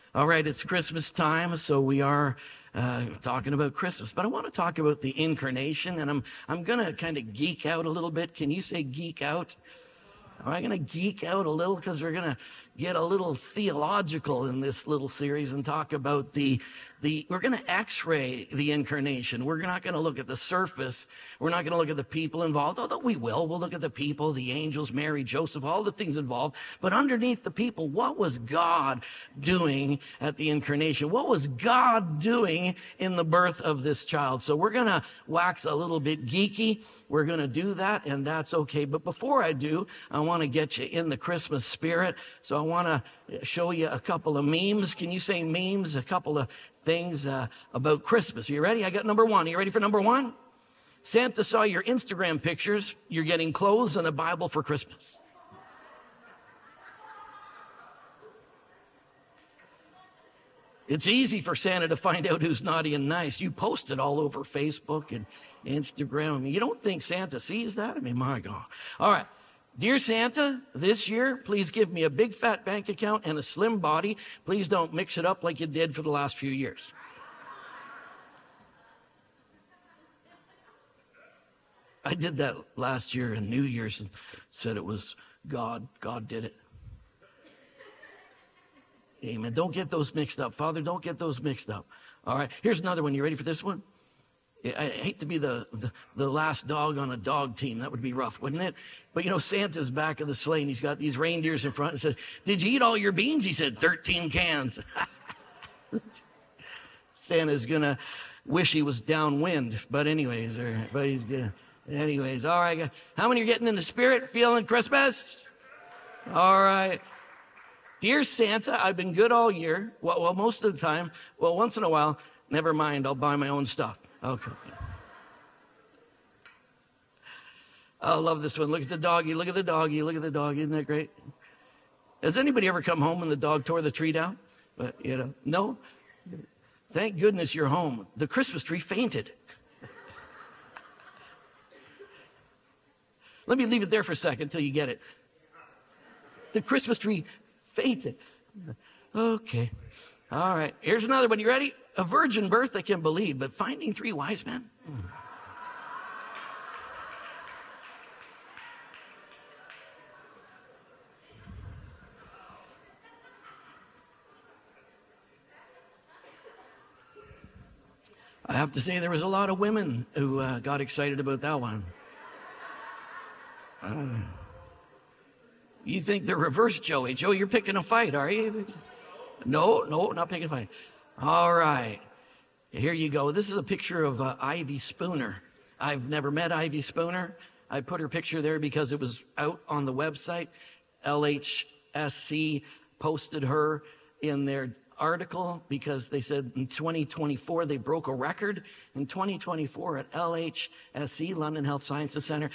All right, it's Christmas time, so we are talking about Christmas. But I want to talk about the incarnation, and I'm going to kind of geek out a little bit. Can you say geek out? Am I going to geek out a little because we're going to get a little theological in this little series and talk about we're going to x-ray the incarnation. We're not going to look at the surface. We're not going to look at the people involved, although we will. We'll look at the people, the angels, Mary, Joseph, all the things involved. But underneath the people, what was God doing at the incarnation? What was God doing in the birth of this child? So we're going to wax a little bit geeky. We're going to do that, and that's okay. But before I do, I want to get you in the Christmas spirit. So I want to show you a couple of memes. Can you say memes? A couple of things about Christmas. Are you ready? I got number one. Are you ready for number one? Santa saw your Instagram pictures. You're getting clothes and a Bible for Christmas. It's easy for Santa to find out who's naughty and nice. You post it all over Facebook and Instagram. I mean, you don't think Santa sees that? I mean, my God. All right. Dear Santa, this year, please give me a big fat bank account and a slim body. Please don't mix it up like you did for the last few years. I did that last year in New Year's and said it was God. God did it. Amen. Don't get those mixed up. Father, don't get those mixed up. All right. Here's another one. You ready for this one? I hate to be the last dog on a dog team. That would be rough, wouldn't it? But you know, Santa's back of the sleigh and he's got these reindeers in front and says, "Did you eat all your beans?" He said, 13 cans. Santa's gonna wish he was downwind. But anyways, all right. How many are getting in the spirit, feeling Christmas? All right. Dear Santa, I've been good all year. Well, most of the time. Well, once in a while, never mind, I'll buy my own stuff. Okay. I love this one. Look at the doggy. Look at the doggy. Look at the doggy. Isn't that great? Has anybody ever come home and the dog tore the tree down? But, no. Thank goodness you're home. The Christmas tree fainted. Let me leave it there for a second until you get it. The Christmas tree fainted. Okay. All right. Here's another one. You ready? A virgin birth I can believe, but finding 3 wise men? I have to say there was a lot of women who got excited about that one. You think they're reverse, Joey. Joey, you're picking a fight, are you? No, not picking a fight. All right. Here you go. This is a picture of Ivy Spooner. I've never met Ivy Spooner. I put her picture there because it was out on the website. LHSC posted her in their article because they said in 2024 they broke a record. In 2024 at LHSC, London Health Sciences Center,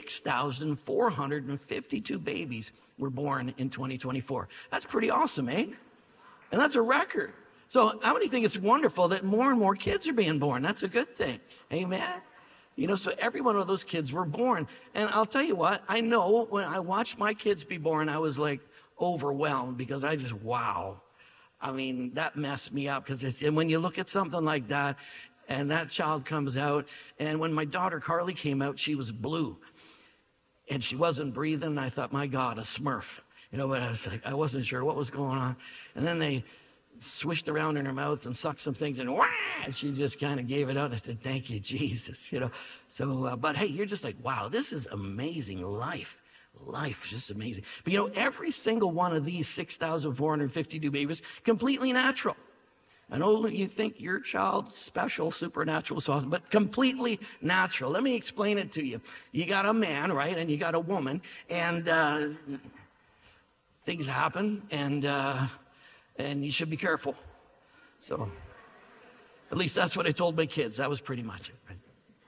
6,452 babies were born in 2024. That's pretty awesome, eh? And that's a record. So how many think it's wonderful that more and more kids are being born? That's a good thing. Amen. So every one of those kids were born. And I'll tell you what, I know when I watched my kids be born, I was like overwhelmed because wow. I mean, that messed me up because and when you look at something like that and that child comes out, and when my daughter Carly came out, she was blue and she wasn't breathing. I thought, my God, a Smurf. But I was like, I wasn't sure what was going on. And then they swished around in her mouth and sucked some things and she just kind of gave it out. I said, thank you, Jesus, So, but hey, you're just like, wow, this is amazing life. Life, just amazing. But every single one of these 6,452 babies, completely natural. I know you think your child's special, supernatural, so awesome, but completely natural. Let me explain it to you. You got a man, right? And you got a woman, and things happen, and you should be careful. So, at least that's what I told my kids. That was pretty much it. Right?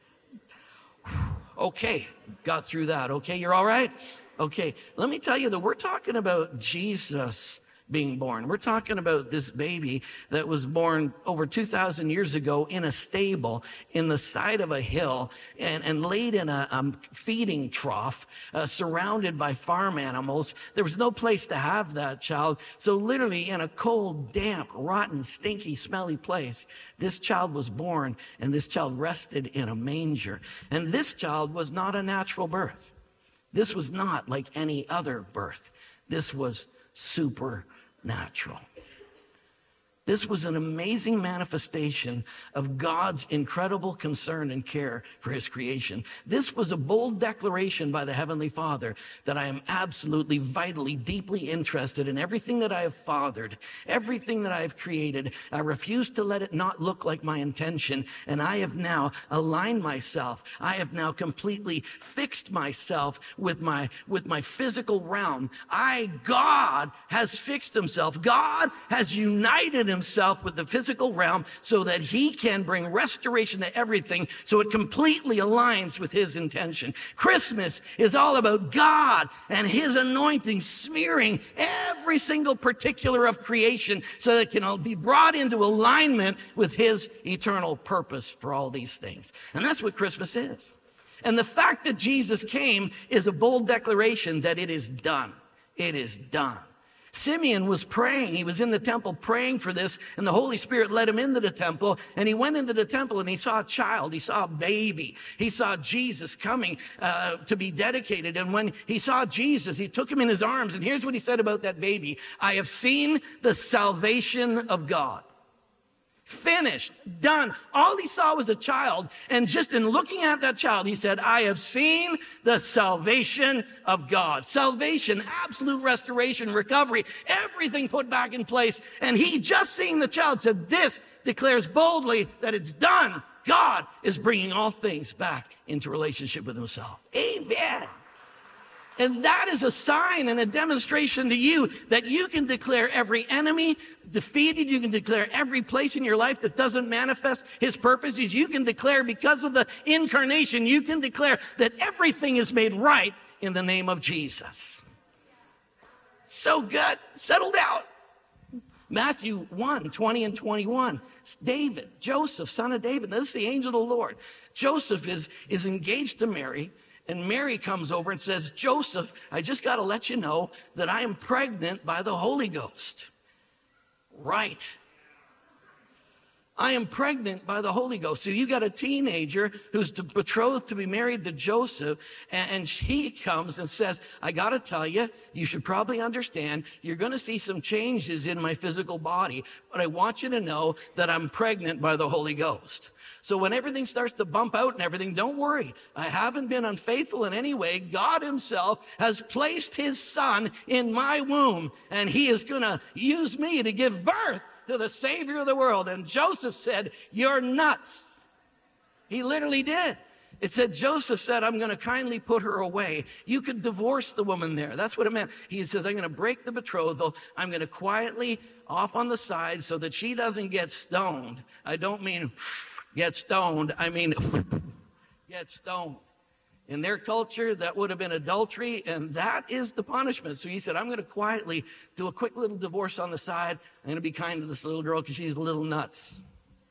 Okay, got through that. Okay, you're all right? Okay, let me tell you that we're talking about Jesus being born. We're talking about this baby that was born over 2,000 years ago in a stable in the side of a hill and laid in a feeding trough, surrounded by farm animals. There was no place to have that child. So literally in a cold, damp, rotten, stinky, smelly place, this child was born, and this child rested in a manger. And this child was not a natural birth. This was not like any other birth. This was supernatural. This was an amazing manifestation of God's incredible concern and care for his creation. This was a bold declaration by the Heavenly Father that I am absolutely, vitally, deeply interested in everything that I have fathered, everything that I have created. I refuse to let it not look like my intention, and I have now aligned myself. I have now completely fixed myself with my physical realm. God has fixed himself. God has united himself with the physical realm so that he can bring restoration to everything, so it completely aligns with his intention. Christmas is all about God and his anointing smearing every single particular of creation so that it can all be brought into alignment with his eternal purpose for all these things. And that's what Christmas is. And the fact that Jesus came is a bold declaration that it is done. It is done. Simeon was praying. He was in the temple praying for this, and the Holy Spirit led him into the temple, and he went into the temple and he saw a child. He saw a baby. He saw Jesus coming to be dedicated. And when he saw Jesus, he took him in his arms. And here's what he said about that baby. I have seen the salvation of God. Finished, done. All he saw was a child, and just in looking at that child, he said, I have seen the salvation of God. Salvation, absolute restoration, recovery, everything put back in place. And he, just seeing the child, said, this declares boldly that it's done. God is bringing all things back into relationship with himself. Amen. And that is a sign and a demonstration to you that you can declare every enemy defeated. You can declare every place in your life that doesn't manifest his purposes. You can declare, because of the incarnation, you can declare that everything is made right in the name of Jesus. So good. Settled out. Matthew 1, 20 and 21. David, Joseph, son of David. This is the angel of the Lord. Joseph is engaged to Mary. And Mary comes over and says, Joseph, I just got to let you know that I am pregnant by the Holy Ghost. Right. I am pregnant by the Holy Ghost. So you got a teenager who's betrothed to be married to Joseph, and he comes and says, I got to tell you, you should probably understand, you're going to see some changes in my physical body, but I want you to know that I'm pregnant by the Holy Ghost. So when everything starts to bump out and everything, don't worry. I haven't been unfaithful in any way. God himself has placed his son in my womb, and he is going to use me to give birth to the Savior of the world. And Joseph said, you're nuts. He literally did. It said, Joseph said, I'm going to kindly put her away. You could divorce the woman there. That's what it meant. He says, I'm going to break the betrothal. I'm going to quietly off on the side so that she doesn't get stoned. I don't mean get stoned. I mean get stoned. In their culture, that would have been adultery, and that is the punishment. So he said, I'm going to quietly do a quick little divorce on the side. I'm going to be kind to this little girl because she's a little nuts.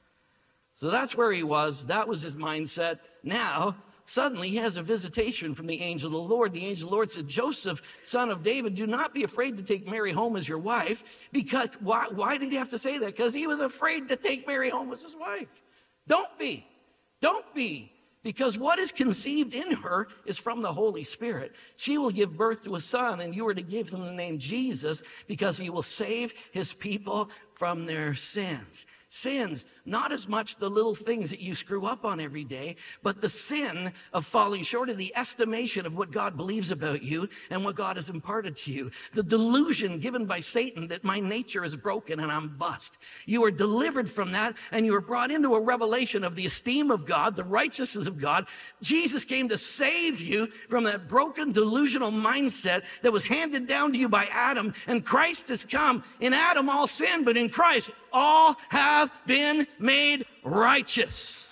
So that's where he was. That was his mindset. Now, suddenly he has a visitation from the angel of the Lord. The angel of the Lord said, Joseph, son of David, do not be afraid to take Mary home as your wife. Because why did he have to say that? Because he was afraid to take Mary home as his wife. Don't be. Don't be. Because what is conceived in her is from the Holy Spirit. She will give birth to a son, and you are to give him the name Jesus, because he will save his people from their sins. Sins, not as much the little things that you screw up on every day, but the sin of falling short of the estimation of what God believes about you and what God has imparted to you. The delusion given by Satan that my nature is broken and I'm bust. You are delivered from that, and you are brought into a revelation of the esteem of God, the righteousness of God. Jesus came to save you from that broken, delusional mindset that was handed down to you by Adam, and Christ has come. In Adam all sinned, but in Christ all have been made righteous.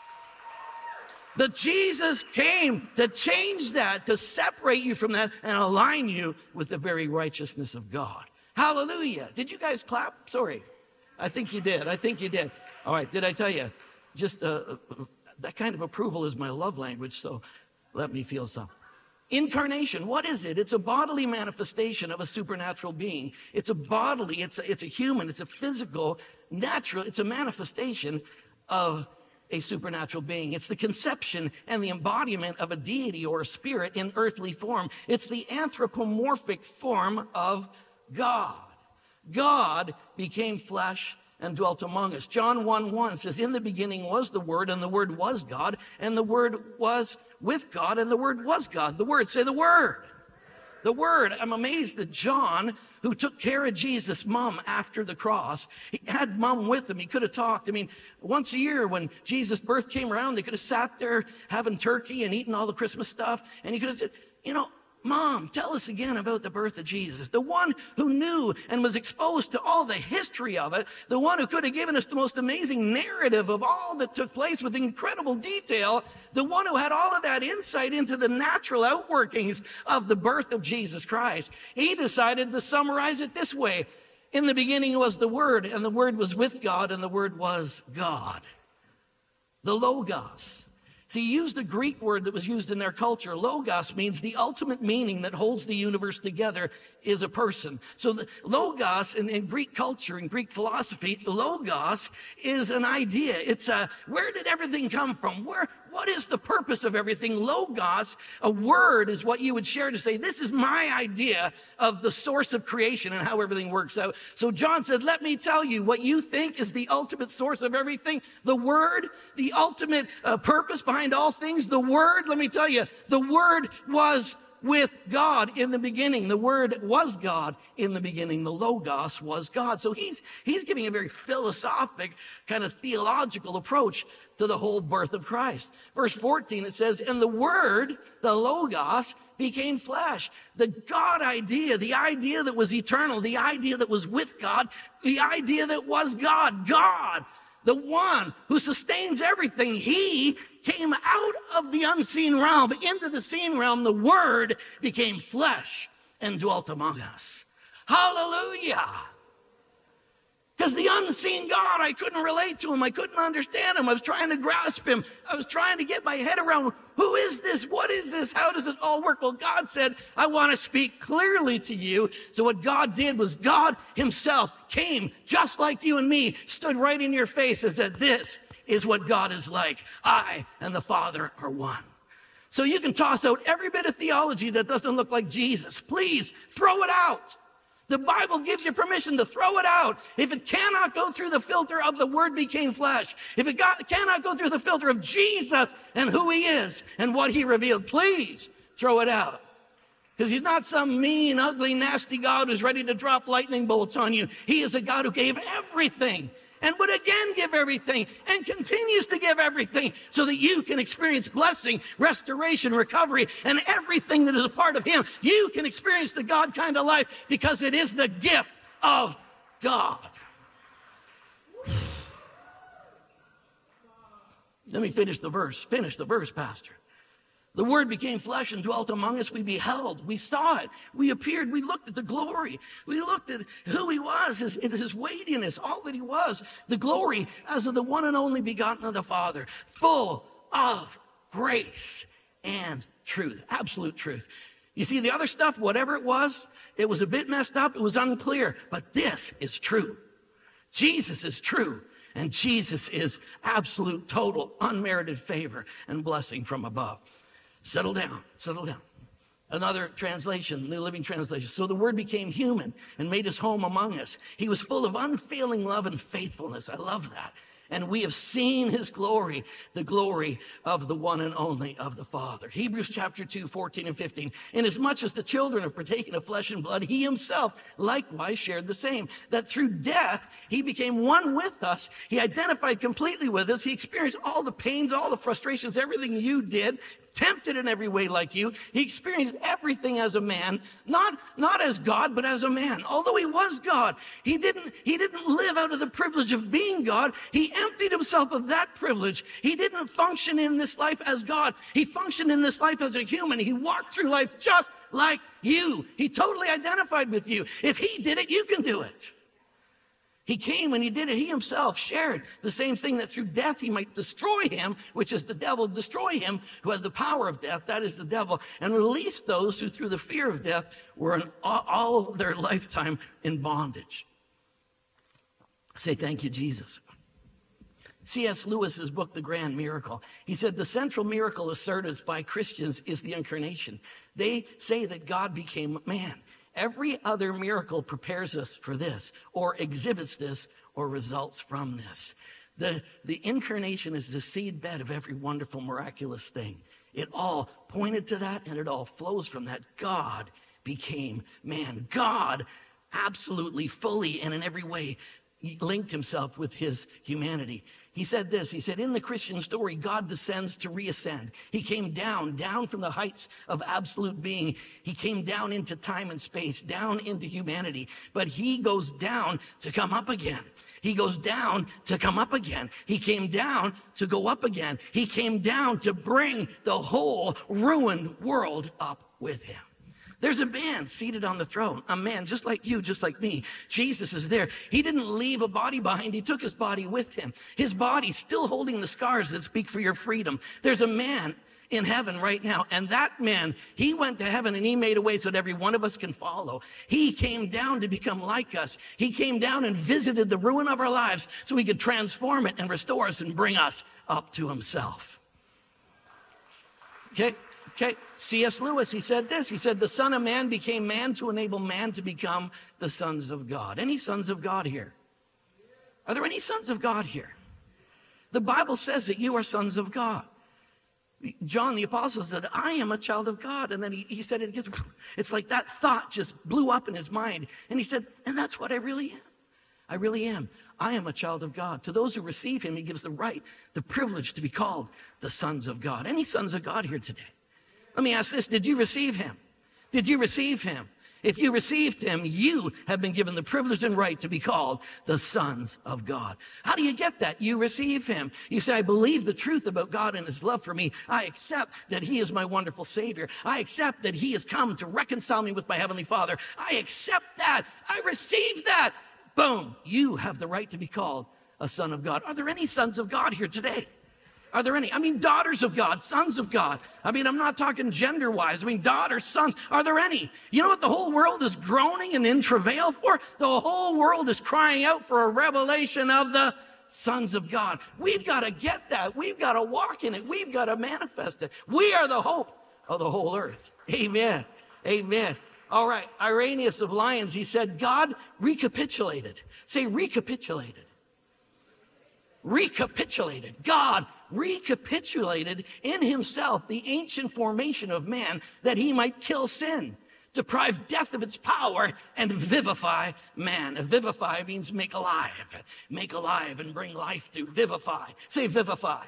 That Jesus came to change that, to separate you from that and align you with the very righteousness of God. Hallelujah. Did you guys clap? Sorry. I think you did. All right. Did I tell you? Just that kind of approval is my love language, so let me feel some. Incarnation, what is it? It's a bodily manifestation of a supernatural being. It's a bodily, it's a human, it's a physical, natural, it's a manifestation of a supernatural being. It's the conception and the embodiment of a deity or a spirit in earthly form. It's the anthropomorphic form of God. God became flesh and dwelt among us. John 1:1 says, in the beginning was the Word, and the Word was God, and the Word was with God, and the Word was God. The Word, say the Word. The Word. I'm amazed that John, who took care of Jesus' mom after the cross, he had mom with him. He could have talked. I mean, once a year when Jesus' birth came around, they could have sat there having turkey and eating all the Christmas stuff, and he could have said, Mom, tell us again about the birth of Jesus. The one who knew and was exposed to all the history of it, the one who could have given us the most amazing narrative of all that took place with incredible detail, the one who had all of that insight into the natural outworkings of the birth of Jesus Christ. He decided to summarize it this way. In the beginning was the Word, and the Word was with God, and the Word was God. The Logos. See, he used a Greek word that was used in their culture. Logos means the ultimate meaning that holds the universe together is a person. So the Logos in Greek culture, in Greek philosophy, Logos is an idea. It's where did everything come from? What is the purpose of everything? Logos, a word, is what you would share to say, this is my idea of the source of creation and how everything works out. So John said, let me tell you what you think is the ultimate source of everything. The Word, the ultimate purpose behind all things. The Word, let me tell you, the Word was with God in the beginning. The Word was God in the beginning. The Logos was God. So he's giving a very philosophic, kind of theological approach to the whole birth of Christ. Verse 14, it says, and the Word, the Logos, became flesh. The God idea, the idea that was eternal, the idea that was with God, the idea that was God. God, the one who sustains everything, he came out of the unseen realm into the seen realm. The Word became flesh and dwelt among us. Hallelujah. Because the unseen God, I couldn't relate to him. I couldn't understand him. I was trying to grasp him. I was trying to get my head around, who is this? What is this? How does it all work? Well, God said, I want to speak clearly to you. So what God did was God himself came just like you and me, stood right in your face and said, this is what God is like. I and the Father are one. So you can toss out every bit of theology that doesn't look like Jesus. Please throw it out. The Bible gives you permission to throw it out. If it cannot go through the filter of the Word became flesh, if it cannot go through the filter of Jesus and who he is and what he revealed, please throw it out. Because he's not some mean, ugly, nasty God who's ready to drop lightning bolts on you. He is a God who gave everything and would again give everything and continues to give everything so that you can experience blessing, restoration, recovery, and everything that is a part of him. You can experience the God kind of life because it is the gift of God. Let me finish the verse. Finish the verse, Pastor. The Word became flesh and dwelt among us. We beheld, we saw it, we appeared, we looked at the glory. We looked at who he was, his weightiness, all that he was. The glory as of the one and only begotten of the Father, full of grace and truth, absolute truth. You see, the other stuff, whatever it was a bit messed up, it was unclear, but this is true. Jesus is true, and Jesus is absolute, total, unmerited favor and blessing from above. Settle down, settle down. Another translation, New Living Translation. So the Word became human and made his home among us. He was full of unfailing love and faithfulness. I love that. And we have seen his glory, the glory of the one and only of the Father. Hebrews chapter 2, 14 and 15. Inasmuch as the children have partaken of flesh and blood, he himself likewise shared the same. That through death, he became one with us. He identified completely with us. He experienced all the pains, all the frustrations, everything you did, tempted in every way like you. He experienced everything as a man, not as God, but as a man. Although he was God, he didn't live out of the privilege of being God. He emptied himself of that privilege. He didn't function in this life as God. He functioned in this life as a human. He walked through life just like you. He totally identified with you. If he did it, you can do it. He came and he did it. He himself shared the same thing, that through death he might destroy him, which is the devil, destroy him who has the power of death, that is the devil, and release those who through the fear of death were in all their lifetime in bondage. Say thank you, Jesus. C.S. Lewis's book, The Grand Miracle, he said, the central miracle asserted by Christians is the incarnation. They say that God became man. Every other miracle prepares us for this, or exhibits this, or results from this. The incarnation is the seedbed of every wonderful, miraculous thing. It all pointed to that, and it all flows from that. God became man. God absolutely, fully, and in every way linked himself with his humanity. He said this, he said, in the Christian story, God descends to reascend. He came down from the heights of absolute being. He came down into time and space, down into humanity. But he goes down to come up again. He goes down to come up again. He came down to go up again. He came down to bring the whole ruined world up with him. There's a man seated on the throne, a man just like you, just like me. Jesus is there. He didn't leave a body behind. He took his body with him. His body still holding the scars that speak for your freedom. There's a man in heaven right now. And that man, he went to heaven and he made a way so that every one of us can follow. He came down to become like us. He came down and visited the ruin of our lives so he could transform it and restore us and bring us up to himself. Okay, C.S. Lewis, he said this. He said, the Son of Man became man to enable man to become the sons of God. Any sons of God here? Are there any sons of God here? The Bible says that you are sons of God. John the Apostle said, I am a child of God. And then he said it again. It's like that thought just blew up in his mind. And he said, and that's what I really am. I really am. I am a child of God. To those who receive him, he gives the right, the privilege to be called the sons of God. Any sons of God here today? Let me ask this. Did you receive him? Did you receive him? If you received him, you have been given the privilege and right to be called the sons of God. How do you get that? You receive him. You say, I believe the truth about God and his love for me. I accept that he is my wonderful Savior. I accept that he has come to reconcile me with my Heavenly Father. I accept that. I receive that. Boom. You have the right to be called a son of God. Are there any sons of God here today? Are there any? I mean, daughters of God, sons of God. I mean, I'm not talking gender-wise. I mean, daughters, sons. Are there any? You know what the whole world is groaning and in travail for? The whole world is crying out for a revelation of the sons of God. We've got to get that. We've got to walk in it. We've got to manifest it. We are the hope of the whole earth. Amen. Amen. All right. Irenaeus of Lyons, he said, God recapitulated. Say recapitulated. Recapitulated. God recapitulated in himself the ancient formation of man that he might kill sin, deprive death of its power, and vivify man. Vivify means make alive and bring life to. Vivify. Say vivify.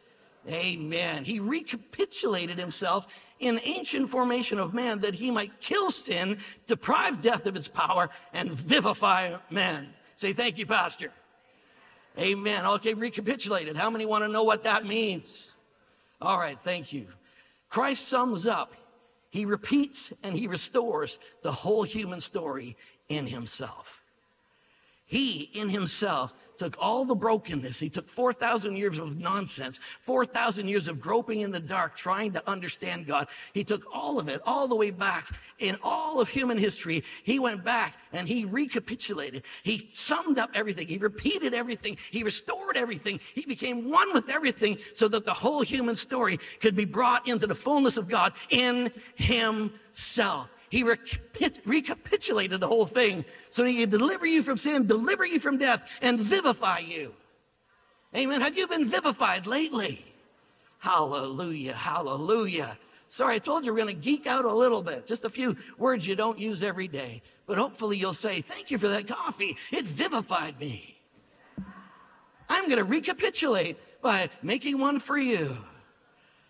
Amen. He recapitulated himself in ancient formation of man that he might kill sin, deprive death of its power, and vivify man. Say thank you, Pastor. Amen. Okay, recapitulated. How many want to know what that means? All right, thank you. Christ sums up. He repeats and he restores the whole human story in himself. He, in himself, took all the brokenness. He took 4,000 years of nonsense, 4,000 years of groping in the dark, trying to understand God. He took all of it, all the way back in all of human history. He went back and he recapitulated. He summed up everything. He repeated everything. He restored everything. He became one with everything so that the whole human story could be brought into the fullness of God in himself. He recapitulated the whole thing so he could deliver you from sin, deliver you from death, and vivify you. Amen. Have you been vivified lately? Hallelujah, hallelujah. Sorry, I told you we're going to geek out a little bit. Just a few words you don't use every day. But hopefully you'll say, thank you for that coffee. It vivified me. I'm going to recapitulate by making one for you.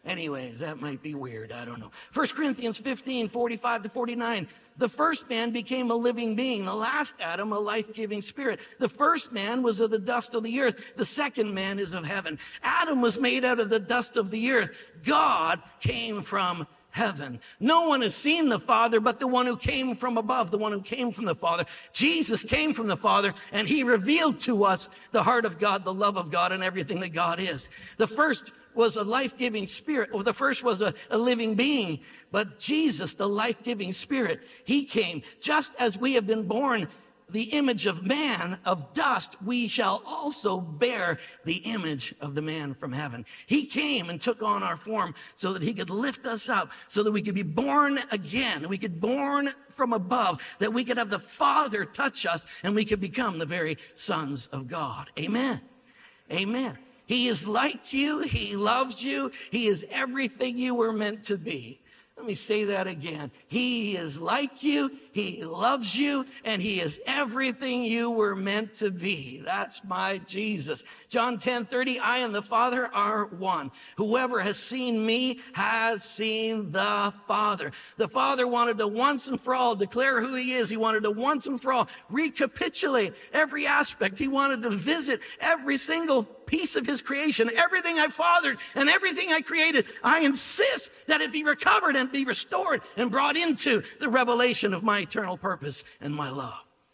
Anyways, that might be weird. I don't know. 1 Corinthians 15, 45 to 49. The first man became a living being. The last Adam, a life-giving spirit. The first man was of the dust of the earth. The second man is of heaven. Adam was made out of the dust of the earth. God came from heaven. No one has seen the Father but the one who came from above, the one who came from the Father. Jesus came from the Father, and he revealed to us the heart of God, the love of God, and everything that God is. The first was a life-giving spirit, or the first was a living being. But Jesus, the life-giving spirit, he came just as we have been born the image of man, of dust, we shall also bear the image of the man from heaven. He came and took on our form so that he could lift us up, so that we could be born again. We could born from above, that we could have the Father touch us, and we could become the very sons of God. Amen. Amen. He is like you. He loves you. He is everything you were meant to be. Let me say that again. He is like you, he loves you, and he is everything you were meant to be. That's my Jesus. John 10:30, I and the Father are one. Whoever has seen me has seen the Father. The Father wanted to once and for all declare who he is. He wanted to once and for all recapitulate every aspect. He wanted to visit every single piece of his creation. Everything I fathered and everything I created, I insist that it be recovered and be restored and brought into the revelation of my eternal purpose and my love.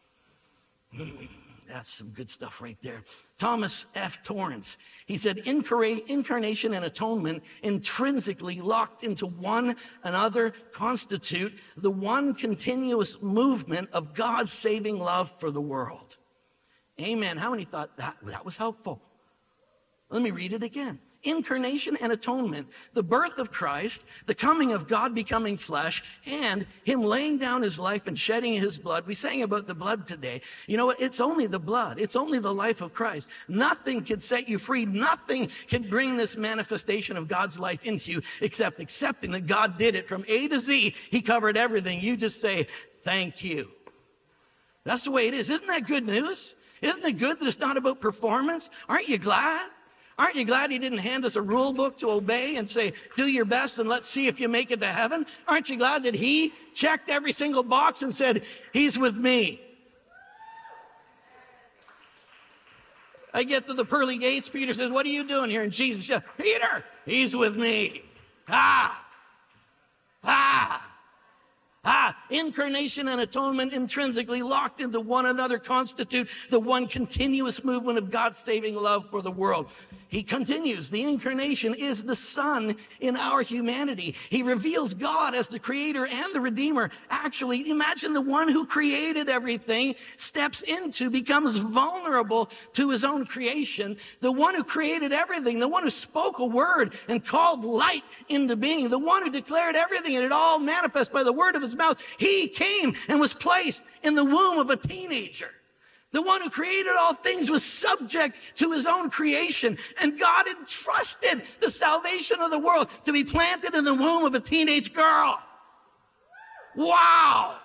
That's some good stuff right there. Thomas F. Torrance, he said, incarnation and atonement intrinsically locked into one another constitute the one continuous movement of God's saving love for the world. Amen. How many thought that was helpful? Let me read it again. Incarnation and atonement, the birth of Christ, the coming of God becoming flesh, and him laying down his life and shedding his blood. We sang about the blood today. You know what? It's only the blood. It's only the life of Christ. Nothing can set you free. Nothing can bring this manifestation of God's life into you except accepting that God did it from A to Z. He covered everything. You just say, thank you. That's the way it is. Isn't that good news? Isn't it good that it's not about performance? Aren't you glad? Aren't you glad he didn't hand us a rule book to obey and say, do your best and let's see if you make it to heaven? Aren't you glad that he checked every single box and said, he's with me? I get to the pearly gates. Peter says, what are you doing here? And Jesus says, Peter, he's with me. Incarnation and atonement intrinsically locked into one another constitute the one continuous movement of God's saving love for the world. He continues, the incarnation is the Son in our humanity. He reveals God as the creator and the redeemer. Actually, imagine the one who created everything steps into, becomes vulnerable to his own creation. The one who created everything, the one who spoke a word and called light into being, the one who declared everything and it all manifests by the word of his mouth. He came and was placed in the womb of a teenager. The one who created all things was subject to his own creation, and God entrusted the salvation of the world to be planted in the womb of a teenage girl. Wow!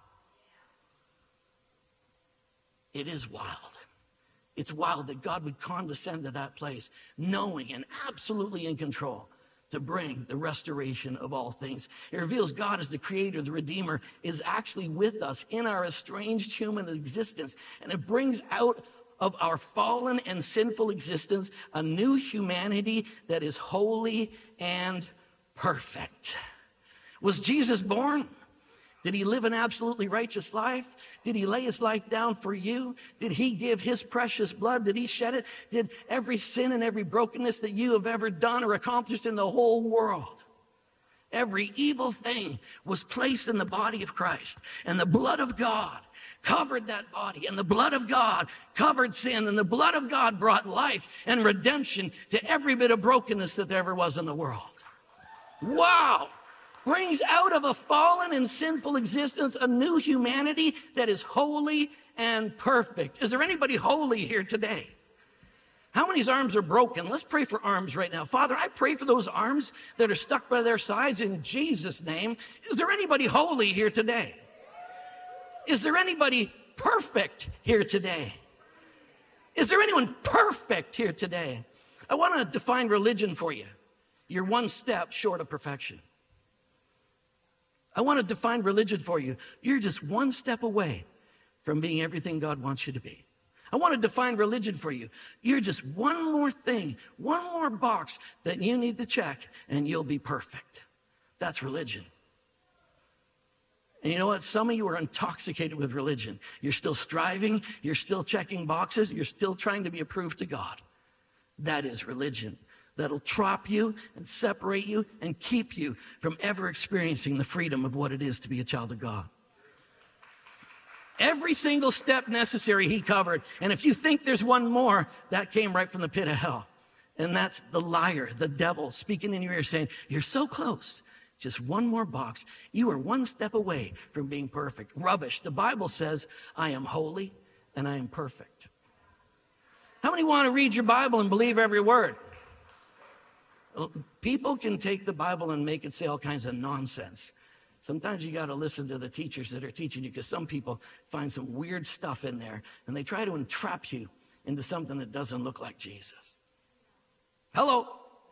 It is wild. It's wild that God would condescend to that place, knowing and absolutely in control to bring the restoration of all things. It reveals God as the creator, the redeemer, is actually with us in our estranged human existence. And it brings out of our fallen and sinful existence a new humanity that is holy and perfect. Was Jesus born? Did he live an absolutely righteous life? Did he lay his life down for you? Did he give his precious blood? Did he shed it? Did every sin and every brokenness that you have ever done or accomplished in the whole world, every evil thing was placed in the body of Christ, and the blood of God covered that body, and the blood of God covered sin, and the blood of God brought life and redemption to every bit of brokenness that there ever was in the world. Wow! Brings out of a fallen and sinful existence a new humanity that is holy and perfect. Is there anybody holy here today? How many's arms are broken? Let's pray for arms right now. Father, I pray for those arms that are stuck by their sides in Jesus' name. Is there anybody holy here today? Is there anybody perfect here today? Is there anyone perfect here today? I want to define religion for you. You're one step short of perfection. I want to define religion for you. You're just one step away from being everything God wants you to be. I want to define religion for you. You're just one more thing, one more box that you need to check, and you'll be perfect. That's religion. And you know what? Some of you are intoxicated with religion. You're still striving. You're still checking boxes. You're still trying to be approved to God. That is religion. That'll trap you and separate you and keep you from ever experiencing the freedom of what it is to be a child of God. Every single step necessary he covered. And if you think there's one more, that came right from the pit of hell. And that's the liar, the devil, speaking in your ear saying, you're so close. Just one more box. You are one step away from being perfect. Rubbish. The Bible says, I am holy and I am perfect. How many want to read your Bible and believe every word? People can take the Bible and make it say all kinds of nonsense. Sometimes you got to listen to the teachers that are teaching you, because some people find some weird stuff in there and they try to entrap you into something that doesn't look like Jesus. Hello.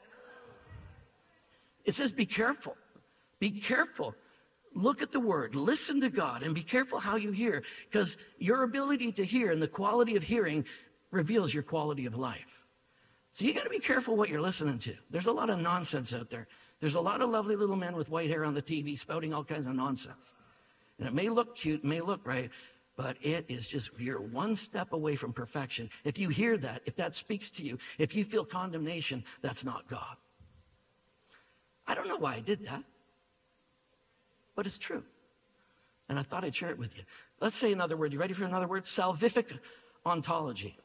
It says be careful. Be careful. Look at the word. Listen to God and be careful how you hear, because your ability to hear and the quality of hearing reveals your quality of life. So you got to be careful what you're listening to. There's a lot of nonsense out there. There's a lot of lovely little men with white hair on the TV spouting all kinds of nonsense. And it may look cute, may look right, but it is just, you're one step away from perfection. If you hear that, if that speaks to you, if you feel condemnation, that's not God. I don't know why I did that, but it's true. And I thought I'd share it with you. Let's say another word. You ready for another word? Salvific ontology.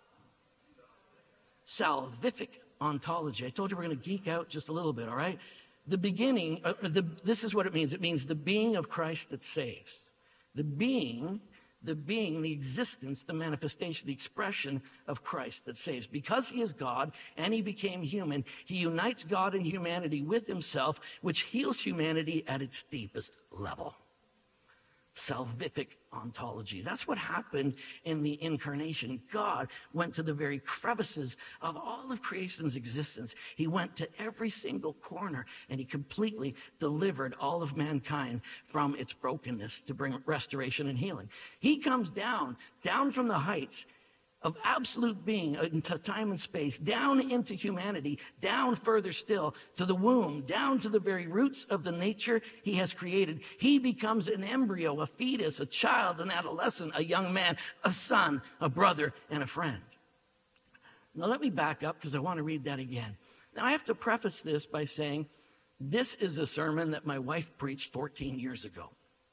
Salvific ontology. I told you we're going to geek out just a little bit, all right? The beginning, this is what it means. It means the being of Christ that saves. The being, the existence, the manifestation, the expression of Christ that saves. Because he is God and he became human, he unites God and humanity with himself, which heals humanity at its deepest level. Salvific ontology. That's what happened in the incarnation. God went to the very crevices of all of creation's existence. He went to every single corner and he completely delivered all of mankind from its brokenness to bring restoration and healing. He comes down from the heights of absolute being into time and space, down into humanity, down further still to the womb, down to the very roots of the nature he has created. He becomes an embryo, a fetus, a child, an adolescent, a young man, a son, a brother, and a friend. Now let me back up because I want to read that again. Now I have to preface this by saying this is a sermon that my wife preached 14 years ago.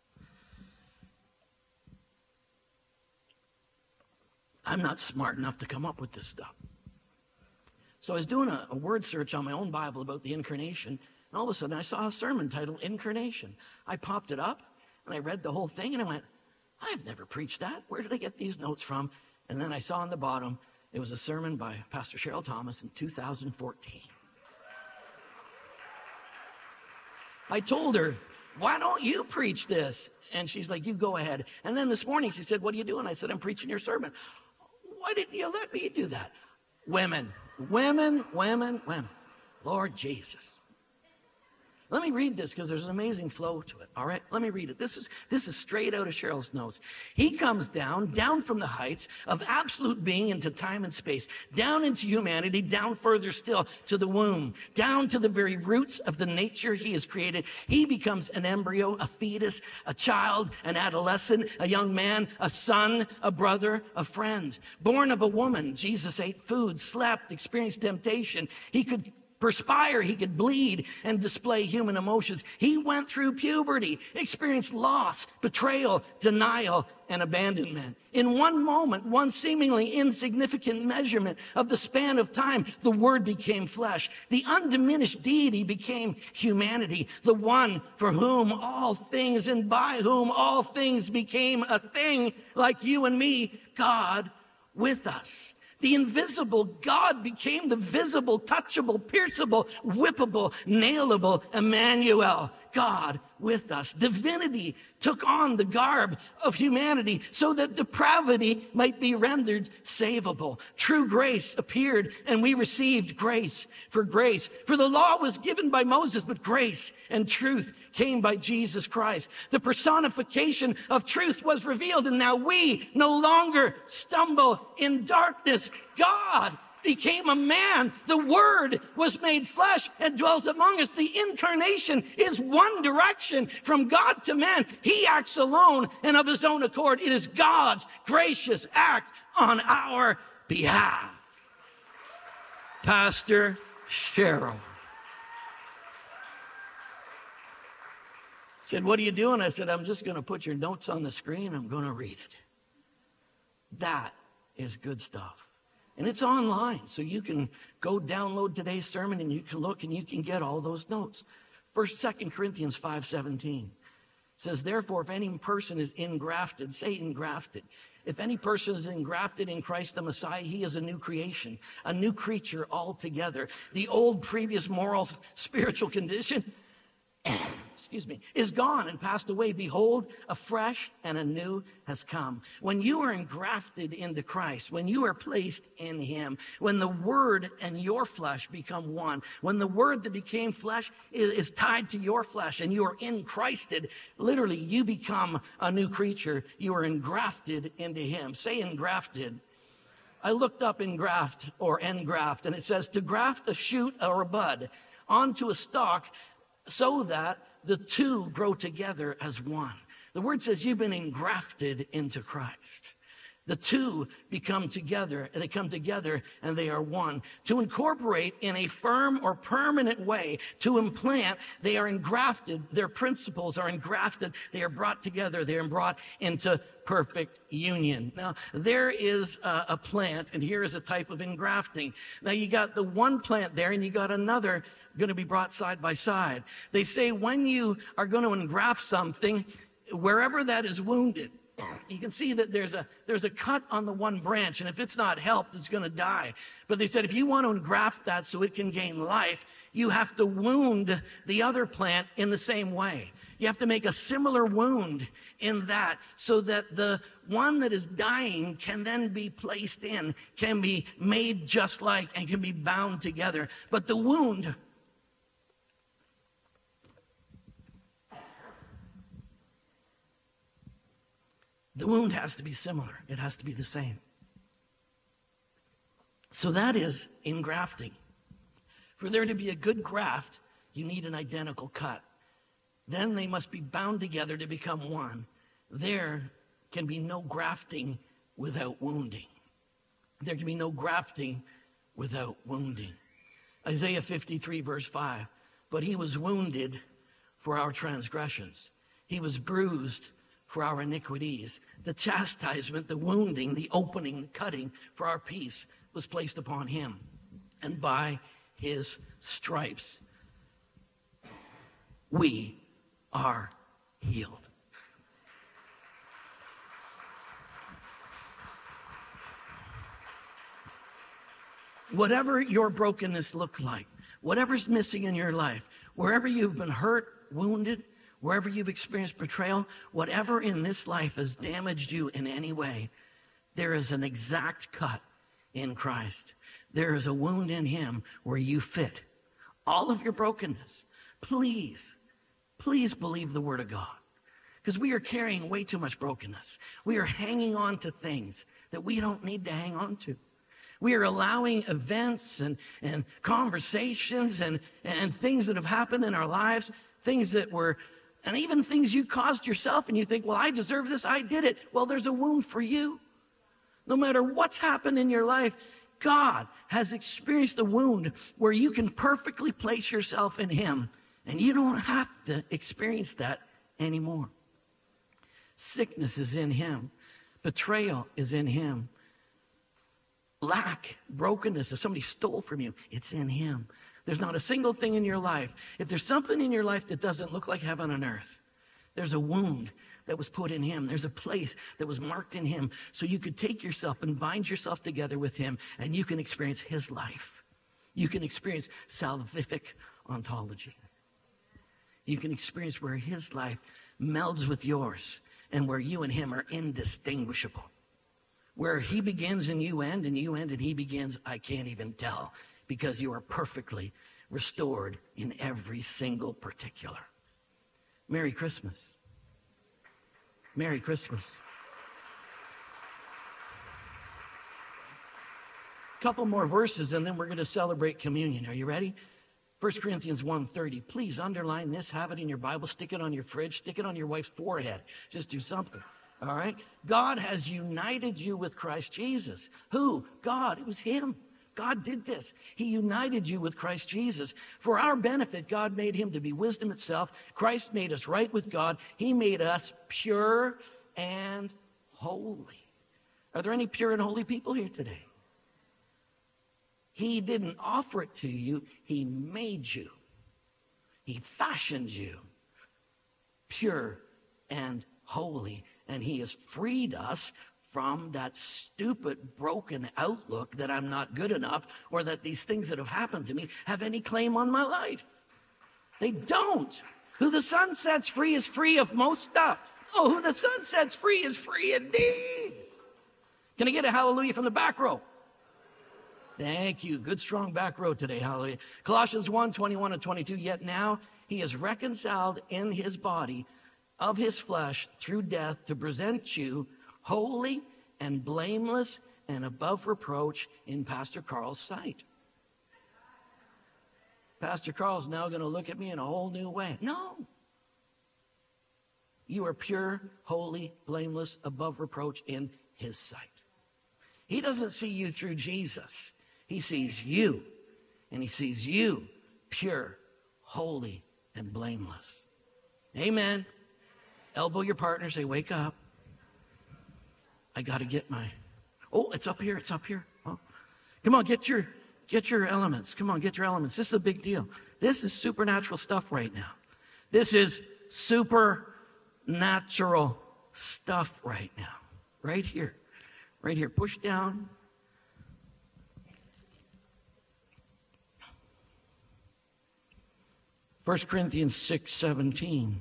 I'm not smart enough to come up with this stuff. So I was doing a word search on my own Bible about the incarnation, and all of a sudden I saw a sermon titled Incarnation. I popped it up, and I read the whole thing, and I went, I've never preached that. Where did I get these notes from? And then I saw on the bottom, it was a sermon by Pastor Cheryl Thomas in 2014. I told her, why don't you preach this? And she's like, you go ahead. And then this morning she said, what are you doing? I said, I'm preaching your sermon. Why didn't you let me do that? Women. Lord Jesus. Let me read this because there's an amazing flow to it. All right, let me read it. This is straight out of Cheryl's notes. He comes down from the heights of absolute being into time and space, down into humanity, down further still to the womb, down to the very roots of the nature he has created. He becomes an embryo, a fetus, a child, an adolescent, a young man, a son, a brother, a friend. Born of a woman, Jesus ate food, slept, experienced temptation. He could perspire, he could bleed and display human emotions. He went through puberty, experienced loss, betrayal, denial, and abandonment. In one moment, one seemingly insignificant measurement of the span of time, the Word became flesh. The undiminished deity became humanity, the one for whom all things and by whom all things became a thing, like you and me, God with us. The invisible God became the visible, touchable, pierceable, whippable, nailable Emmanuel, God with us. Divinity took on the garb of humanity so that depravity might be rendered savable. True grace appeared and we received grace. For the law was given by Moses, but grace and truth came by Jesus Christ. The personification of truth was revealed, and now we no longer stumble in darkness. God became a man. The Word was made flesh and dwelt among us. The incarnation is one direction from God to man. He acts alone and of his own accord. It is God's gracious act on our behalf. Pastor Cheryl said, "What are you doing?" I said, "I'm just going to put your notes on the screen. I'm going to read it." That is good stuff. And it's online, so you can go download today's sermon and you can look and you can get all those notes. 2 Corinthians 5:17 says, "Therefore, if any person is engrafted," say engrafted. "If any person is engrafted in Christ the Messiah, he is a new creation, a new creature altogether. The old previous moral, spiritual condition is gone and passed away. Behold, a fresh and a new has come." When you are engrafted into Christ, when you are placed in him, when the Word and your flesh become one, when the Word that became flesh is tied to your flesh and you are in Christed, literally you become a new creature. You are engrafted into him. Say engrafted. I looked up engraft or engraft, and it says to graft a shoot or a bud onto a stalk so that the two grow together as one. The word says you've been engrafted into Christ. The two become together, and they come together and they are one. To incorporate in a firm or permanent way, to implant, they are engrafted. Their principles are engrafted. They are brought together. They are brought into perfect union. Now, there is a plant, and here is a type of engrafting. Now, you got the one plant there, and you got another going to be brought side by side. They say when you are going to engraft something, wherever that is wounded, you can see that there's a cut on the one branch, and if it's not helped, it's going to die. But they said if you want to engraft that so it can gain life, you have to wound the other plant in the same way. You have to make a similar wound in that so that the one that is dying can then be placed in, can be made just like, and can be bound together. But the wound has to be similar. It has to be the same. So that is engrafting. For there to be a good graft, you need an identical cut. Then they must be bound together to become one. There can be no grafting without wounding. There can be no grafting without wounding. Isaiah 53 verse 5, "But he was wounded for our transgressions. He was bruised for our iniquities. The chastisement, the wounding, the opening, the cutting for our peace was placed upon him. And by his stripes, we are healed." Whatever your brokenness looks like, whatever's missing in your life, wherever you've been hurt, wounded, wherever you've experienced betrayal, whatever in this life has damaged you in any way, there is an exact cut in Christ. There is a wound in him where you fit. All of your brokenness, please believe the word of God. Because we are carrying way too much brokenness. We are hanging on to things that we don't need to hang on to. We are allowing events and conversations and things that have happened in our lives, things that were, and even things you caused yourself, and you think, well, I deserve this, I did it. Well, there's a wound for you. No matter what's happened in your life, God has experienced a wound where you can perfectly place yourself in him, and you don't have to experience that anymore. Sickness is in him. Betrayal is in him. Lack, brokenness, if somebody stole from you, it's in him. There's not a single thing in your life. If there's something in your life that doesn't look like heaven on earth, there's a wound that was put in him. There's a place that was marked in him so you could take yourself and bind yourself together with him, and you can experience his life. You can experience salvific ontology. You can experience where his life melds with yours and where you and him are indistinguishable. Where he begins and you end and he begins, I can't even tell, because you are perfectly restored in every single particular. Merry Christmas. Merry Christmas. Couple more verses and then we're going to celebrate communion. Are you ready? 1 Corinthians 1:30. Please underline this, have it in your Bible, stick it on your fridge, stick it on your wife's forehead. Just do something. All right? God has united you with Christ Jesus. Who? God. It was him. God did this. He united you with Christ Jesus. For our benefit, God made him to be wisdom itself. Christ made us right with God. He made us pure and holy. Are there any pure and holy people here today? He didn't offer it to you. He made you. He fashioned you pure and holy. And he has freed us from that stupid, broken outlook that I'm not good enough or that these things that have happened to me have any claim on my life. They don't. Who the Son sets free is free of most stuff. Oh, who the Son sets free is free indeed. Can I get a hallelujah from the back row? Thank you. Good, strong back row today. Hallelujah. Colossians 1:21 and 22. Yet now he is reconciled in his body of his flesh through death to present you holy and blameless and above reproach in Pastor Carl's sight. Pastor Carl's now going to look at me in a whole new way. No. You are pure, holy, blameless, above reproach in his sight. He doesn't see you through Jesus. He sees you, and he sees you pure, holy, and blameless. Amen. Elbow your partner, say, wake up. I got to get my, oh, it's up here, it's up here. Oh. Come on, get your elements. Come on, get your elements. This is a big deal. This is supernatural stuff right now. This is supernatural stuff right now. Right here. Right here. Push down. First Corinthians 6:17.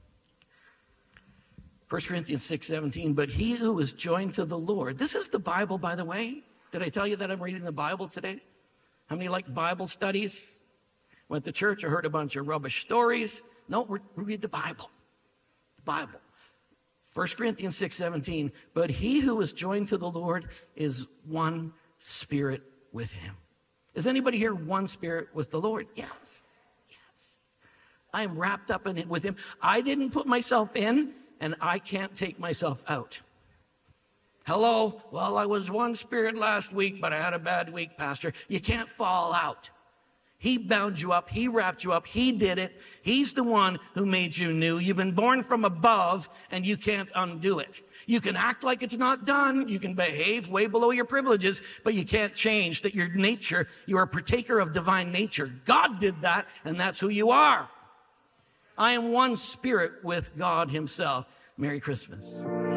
1 Corinthians 6:17, but he who is joined to the Lord. This is the Bible, by the way. Did I tell you that I'm reading the Bible today? How many like Bible studies? Went to church, I heard a bunch of rubbish stories. No, we read the Bible. The Bible. 1 Corinthians 6:17, but he who is joined to the Lord is one spirit with him. Is anybody here one spirit with the Lord? Yes. Yes. I am wrapped up in it with him. I didn't put myself in, and I can't take myself out. Hello? Well, I was one spirit last week, but I had a bad week, Pastor. You can't fall out. He bound you up. He wrapped you up. He did it. He's the one who made you new. You've been born from above, and you can't undo it. You can act like it's not done. You can behave way below your privileges, but you can't change that your nature, you are a partaker of divine nature. God did that, and that's who you are. I am one spirit with God himself. Merry Christmas.